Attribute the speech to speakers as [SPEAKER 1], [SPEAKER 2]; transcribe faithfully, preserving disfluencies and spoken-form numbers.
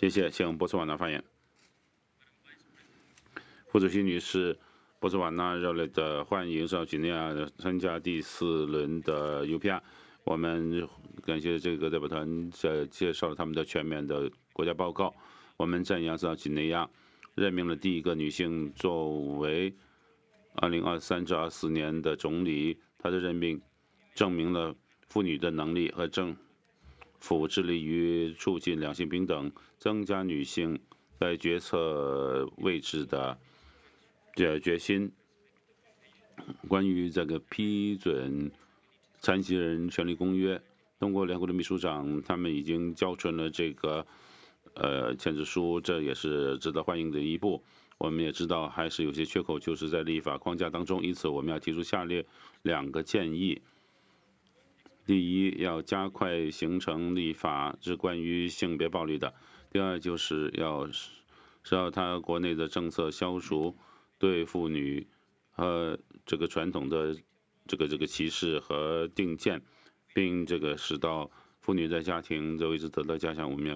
[SPEAKER 1] 谢谢，请波茨瓦纳发言。副主席女士，波茨瓦纳热烈的欢迎上几内亚参加第四轮的 U P R。我们感谢这个代表团呃介绍了他们的全面的国家报告。我们赞扬上几内亚任命了第一个女性作为二零二三至二四年的总理。她的任命证明了妇女的能力和政府致力于促进两性平等，增加女性在决策位置的这决心。关于这个批准残疾人权利公约，通过联合国的秘书长，他们已经交存了这个呃签字书，这也是值得欢迎的一步。我们也知道还是有些缺口，就是在立法框架当中，因此我们要提出下列两个建议。第一，要加快形成立法是关于性别暴力的；第二，就是要是要他国内的政策消除对妇女和这个传统的这个这个歧视和定见，并这个使到妇女在家庭的位置得到加强。我们要